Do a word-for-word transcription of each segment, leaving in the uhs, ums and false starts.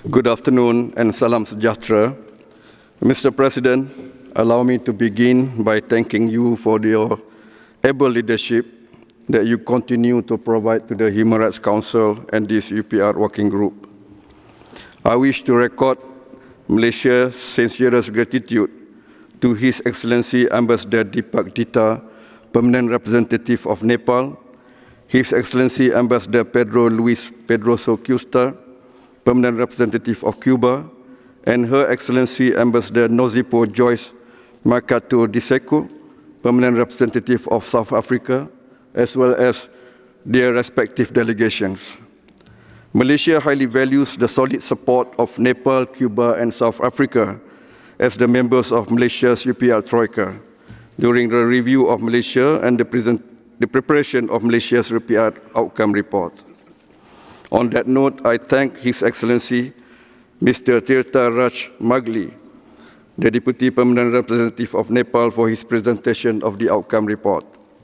Good afternoon and salam sejahtera. Mister President, allow me to begin by thanking you for your able leadership that you continue to provide to the Human Rights Council and this U P R working group. I wish to record Malaysia's sincerest gratitude to His Excellency Ambassador Deepak Dita, Permanent Representative of Nepal, His Excellency Ambassador Pedro Luis Pedroso Cuesta, Permanent Representative of Cuba, and Her Excellency Ambassador Nozipo Joyce Makato Diseko, Permanent Representative of South Africa, as well as their respective delegations. Malaysia highly values the solid support of Nepal, Cuba, and South Africa as the members of Malaysia's U P R Troika during the review of Malaysia and the, present, the preparation of Malaysia's U P R outcome report. On that note, I thank His Excellency Mister Tirtha Raj Magli, the Deputy Permanent Representative of Nepal, for his presentation of the outcome report.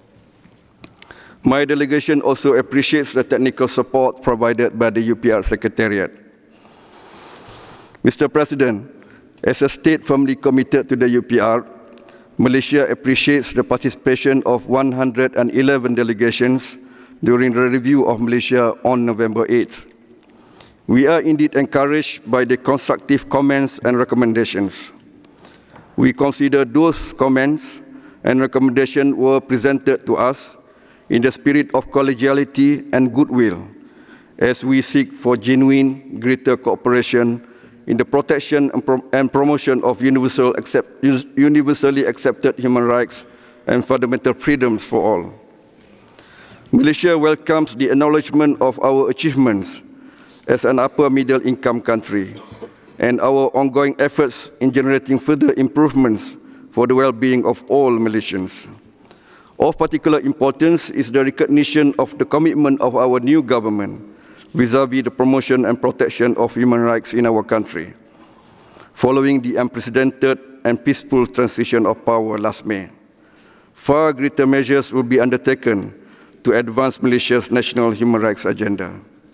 My delegation also appreciates the technical support provided by the U P R Secretariat. Mister President, as a state firmly committed to the U P R, Malaysia appreciates the participation of one hundred eleven delegations during the review of Malaysia on November eighth. We are indeed encouraged by the constructive comments and recommendations. We consider those comments and recommendations were presented to us in the spirit of collegiality and goodwill, as we seek for genuine greater cooperation in the protection and, pro and promotion of universal accept universally accepted human rights and fundamental freedoms for all. Malaysia welcomes the acknowledgement of our achievements as an upper middle income country and our ongoing efforts in generating further improvements for the well-being of all Malaysians. Of particular importance is the recognition of the commitment of our new government vis-à-vis the promotion and protection of human rights in our country, following the unprecedented and peaceful transition of power last May. Far greater measures will be undertaken to advance Malaysia's national human rights agenda.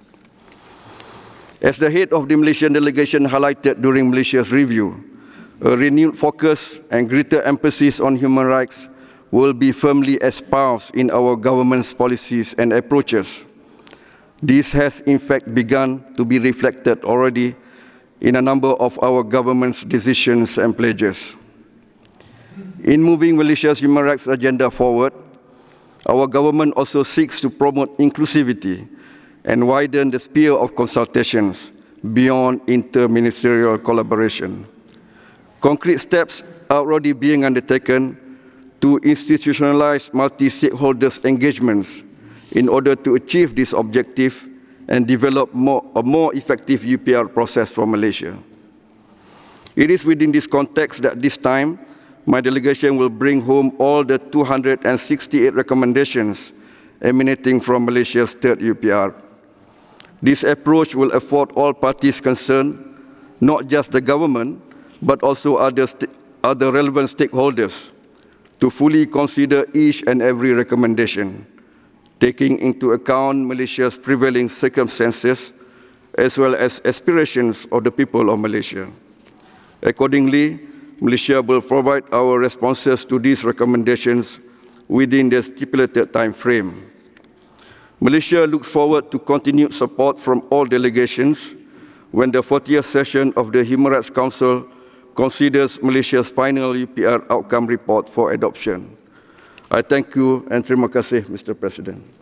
As the head of the Malaysian delegation highlighted during Malaysia's review, a renewed focus and greater emphasis on human rights will be firmly espoused in our government's policies and approaches. This has in fact begun to be reflected already in a number of our government's decisions and pledges. In moving Malaysia's human rights agenda forward, our government also seeks to promote inclusivity and widen the sphere of consultations beyond inter-ministerial collaboration. Concrete steps are already being undertaken to institutionalize multi-stakeholders engagements in order to achieve this objective and develop more, a more effective U P R process for Malaysia. It is within this context that this time, my delegation will bring home all the two hundred sixty-eight recommendations emanating from Malaysia's third U P R. This approach will afford all parties concerned, not just the government, but also other, other relevant stakeholders, to fully consider each and every recommendation, taking into account Malaysia's prevailing circumstances as well as aspirations of the people of Malaysia. Accordingly, Malaysia will provide our responses to these recommendations within the stipulated time frame. Malaysia looks forward to continued support from all delegations when the fortieth session of the Human Rights Council considers Malaysia's final U P R outcome report for adoption. I thank you and terima kasih, Mister President.